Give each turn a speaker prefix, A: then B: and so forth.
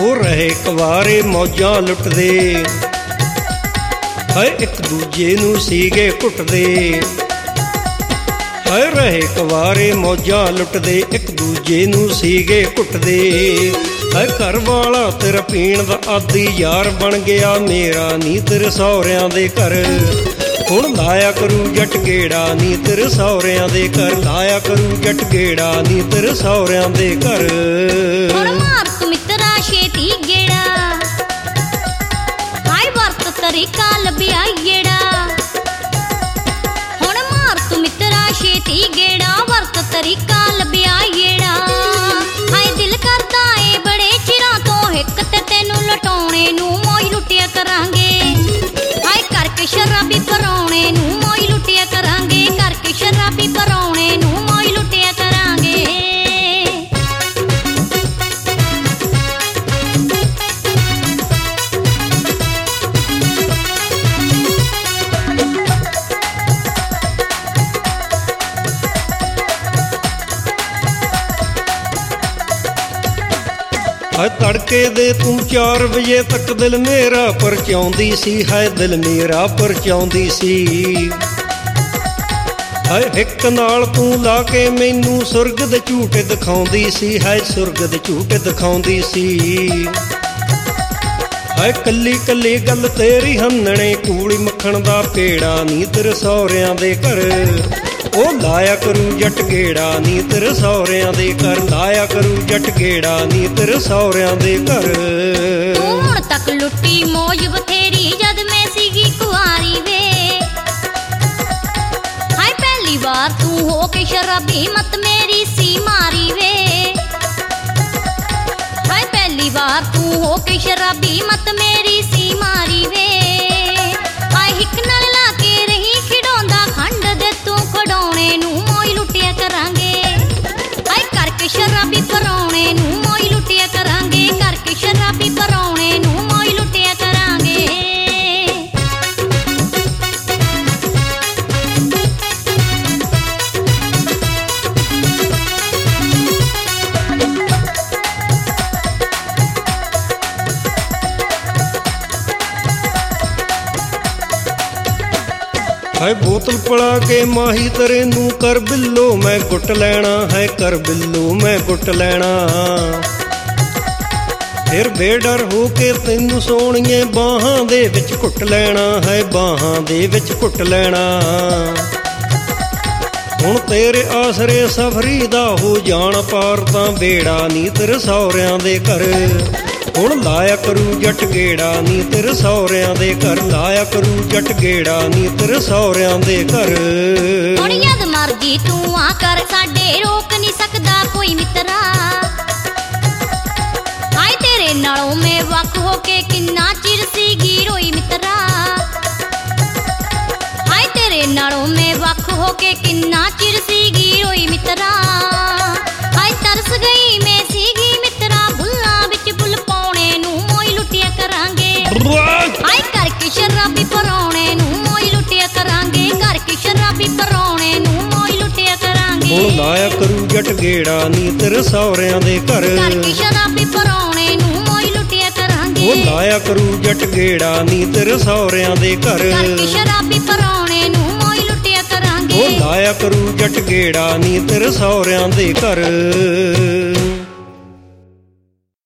A: ਉਹ ਰਹੇ ਕੁਵਾਰੇ ਮੌਜਾਂ ਲੁੱਟਦੇ, ਹਾਏ ਇੱਕ ਦੂਜੇ ਨੂੰ ਸੀਗੇ ਘੁੱਟਦੇ। ਹਾਏ ਰਹੇ ਕੁਵਾਰੇ ਮੌਜਾਂ ਲੁੱਟਦੇ, ਇੱਕ ਦੂਜੇ ਨੂੰ ਸੀਗੇ ਘੁੱਟਦੇ। ਹਾਏ ਘਰ ਵਾਲਾ ਤੇਰਾ ਪੀਣ ਦਾ ਆਦੀ ਯਾਰ ਬਣ ਗਿਆ ਮੇਰਾ, ਨੀ ਤੇਰੇ ਸਹੁਰਿਆਂ ਦੇ ਘਰ ਹੁਣ ਲਾਇਆ ਕਰੂ ਜੱਟ ਗੇੜਾ, ਨੀ ਤੇਰੇ ਸਹੁਰਿਆਂ ਦੇ ਘਰ ਲਾਇਆ ਕਰੂ ਜੱਟ ਗੇੜਾ, ਨੀ ਤੇਰੇ ਸਹੁਰਿਆਂ ਦੇ ਘਰ।
B: ਹੁਣ ਮਾਰ ਤੂੰ ਮਿੱਤਰਾ ਛੇਤੀ ਗੇੜਾ, ਹਾਏ ਵਰਤ ਤਰੀਕਾ ਲੱਭਿਆ ਏੜਾ। ਹੁਣ ਮਾਰ ਤੂੰ ਮਿੱਤਰਾ ਛੇਤੀ ਗੇੜਾ, ਵਰਤ ਤਰੀਕਾ ਲੱਭਿਆ ਏੜਾ। ਹਾਏ ਦਿਲ ਕਰਦਾ ਏ ਬੜੇ ਚਿਰਾਂ ਤੋਂ ਹਿੱਕ ਤੇ ਤੈਨੂੰ ਲਟਾਉਣੇ ਨੂੰ, ਮੌਜ ਲੁੱਟਿਆ ਕਰਾਂਗੇ ਹਾਏ ਕਰਕੇ ਸ਼ਰਾਬੀ ਪਰਾਉਣੇ ਨੂੰ, ਮੌਜ ਲੁੱਟਿਆ ਕਰਾਂਗੇ ਕਰਕੇ ਸ਼ਰਾਬੀ ਪਰਾਉਣੇ ਨੂੰ, ਮੌਜ ਲੁੱਟਿਆ ਕਰਾਂਗੇ।
A: ਹਾਏ ਤੜਕੇ ਦੇ ਤੂੰ 4 ਵਜੇ ਤੱਕ ਦਿਲ ਮੇਰਾ ਪਰਚਾਉਂਦੀ ਸੀ, ਹਾਏ ਦਿਲ ਮੇਰਾ ਪਰਚਾਉਂਦੀ ਸੀ। ਹਾਏ ਹਿੱਕ ਨਾਲ ਤੂੰ ਲਾ ਕੇ ਮੈਨੂੰ ਸੁਰਗ ਦੇ ਝੂਟੇ ਦਿਖਾਉਂਦੀ ਸੀ, ਹਾਏ ਸੁਰਗ ਦੇ ਝੂਟੇ ਦਿਖਾਉਂਦੀ ਸੀ। ਹਾਏ ਕੱਲੀ ਕੱਲੀ ਗੱਲ ਤੇਰੀ ਹੰਨਣੇ, ਕੂੜੀ ਮੱਖਣ ਦਾ ਪੇੜਾ, ਨੀ ਤੇਰੇ ਸਹੁਰਿਆਂ ਦੇ ਘਰ ਉਹ ਲਾਇਆ ਕਰੂ ਜੱਟ ਗੇੜਾ, ਨੀ ਤੇਰੇ ਸਹੁਰਿਆਂ ਦੇ ਘਰ ਲਾਇਆ ਕਰੂ ਜੱਟ ਗੇੜਾ, ਨੀ ਤੇਰੇ ਸਹੁਰਿਆਂ ਦੇ ਘਰ।
B: ਤੂੰ ਹੁਣ ਤੱਕ ਲੁੱਟੀ ਮੌਜ ਬਥੇਰੀ ਜਦ ਮੈਂ ਸੀਗੀ ਕੁਆਰੀ ਵੇ, ਹਾਏ ਪਹਿਲੀ ਵਾਰ ਤੂੰ ਹੋ ਕੇ ਸ਼ਰਾਬੀ ਮਤ ਮੇਰੀ ਸੀ ਮਾਰੀ ਵੇ। ਹਾਏ ਪਹਿਲੀ ਵਾਰ ਤੂੰ ਹੋ ਕੇ ਸ਼ਰਾਬੀ ਮਤ ਮੇਰੀ ਸੀ ਮਾਰੀ ਵੇ। ਹਾਏ ਹਿੱਕ ਨਾਲ ਲਾ ਕੇ ਰਹੀ ਖਿਡਾਉਂਦਾ ਖੰਡ ਦੇ ਤੂੰ ਖਡਾਉਣੇ ਨੂੰ, ਮੌਜ ਲੁੱਟਿਆ ਕਰਾਂਗੇ ਹਾਏ ਕਰਕੇ ਸ਼ਰਾਬੀ ਪਰਾਉਣੇ ਨੂੰ, ਮੌਜ ਲੁੱਟਿਆ ਕਰਾਂਗੇ ਕਰਕੇ ਸ਼ਰਾਬੀ ਪਰਾਉਣੇ ਨੂੰ, ਮੌਜ ਲੁੱਟਿਆ ਕਰਾਂਗੇ।
A: ਹਾਏ ਬੋਤਲ ਪੜਾ ਕੇ ਮਾਹੀ ਤੇਰੇ ਨੂੰ ਕਰ ਬਿੱਲੋ ਮੈਂ ਗੁੱਟ ਲੈਣਾ, ਹੈ ਕਰ ਬਿੱਲੋ ਮੈਂ ਗੁੱਟ ਲੈਣਾ। ਫਿਰ ਬੇਡਰ ਹੋ ਕੇ ਤੈਨੂੰ ਸੋਹਣੀਏ ਬਾਹਾਂ ਦੇ ਵਿੱਚ ਘੁੱਟ ਲੈਣਾ, ਹੈ ਬਾਹਾਂ ਦੇ ਵਿੱਚ ਘੁੱਟ ਲੈਣਾ। ਹੁਣ ਤੇਰੇ ਆਸਰੇ ਸਫਰੀ ਦਾ ਹੋ ਜਾਣ ਪਾਰ ਤਾਂ ਬੇੜਾ, ਨੀ ਤੇਰੇ ਸਹੁਰਿਆਂ ਦੇ ਘਰ ਹੁਣ ਲਾਇਆ ਕਰੂ ਜੱਟ ਗੇੜਾ, ਨੀ ਤੇਰੇ ਸਹੁਰਿਆਂ ਦੇ ਘਰ ਲਾਇਆ ਕਰੂ ਜੱਟ ਗੇੜਾ, ਨੀ ਤੇਰੇ ਸਹੁਰਿਆਂ ਦੇ ਘਰ।
B: ਹੁਣ ਜਦ ਮਰਜੀ ਤੂੰ ਆ ਕਰ ਸਾਡੇ ਰੋਕ ਨਹੀਂ ਸਕਦਾ ਕੋਈ ਮਿੱਤਰਾ, ਹਾਏ ਤੇਰੇ ਨਾਲੋਂ ਮੈਂ ਵੱਖ ਹੋ ਕੇ ਕਿੰਨਾ ਚਿਰ ਸੀਗੀ ਰੋਈ ਮਿੱਤਰਾ। ਹਾਏ ਤੇਰੇ ਨਾਲੋਂ ਮੈਂ ਵੱਖ ਹੋ ਕੇ ਕਿੰਨਾ ਚਿਰ ਸੀਗੀ ਰੋਈ ਮਿੱਤਰਾ। ਹਾਏ ਤਰਸ ਗਈ ਮੈਂ ਸੀਗੀ ਮਿੱਤਰਾ ਬੁੱਲਾਂ ਵਿੱਚ ਬੁੱਲ ਪਾਉਣੇ ਨੂੰ, ਮੌਜ ਲੁੱਟਿਆ ਕਰਾਂਗੇ ਹਾਏ ਕਰਕੇ ਸ਼ਰਾਬੀ ਪਰਾਉਣੇ ਨੂੰ, ਮੌਜ ਲੁੱਟਿਆ ਕਰਾਂਗੇ ਕਰਕੇ ਸ਼ਰਾਬੀ ਪਰਾਉਣੇ ਨੂੰ, ਮੌਜ ਲੁੱਟਿਆ ਕਰਾਂਗੇ।
A: ਹੁਣ ਲਾਇਆ ਕਰੂ ਜੱਟ ਗੇੜਾ, ਨੀ ਤੇਰੇ ਸਹੁਰਿਆਂ ਦੇ ਘਰ
B: ਕਰਕੇ ਸ਼ਰਾਬੀ ਪਰਾਉਣੇ ਨੂੰ, ਮੌਜ ਲੁੱਟਿਆ ਕਰਾਂਗੇ।
A: ਉਹ ਲਾਇਆ ਕਰੂ ਜੱਟ ਗੇੜਾ, ਨੀ ਤੇਰੇ ਸਹੁਰਿਆਂ ਦੇ ਘਰ
B: ਕਰਕੇ ਸ਼ਰਾਬੀ ਪਰਾਉਣੇ ਨੂੰ, ਮੌਜ ਲੁੱਟਿਆ ਕਰਾਂਗੇ।
A: ਉਹ ਲਾਇਆ ਕਰੂ ਜੱਟ ਗੇੜਾ, ਨੀ ਤੇਰੇ ਸਹੁਰਿਆਂ ਦੇ ਘਰ।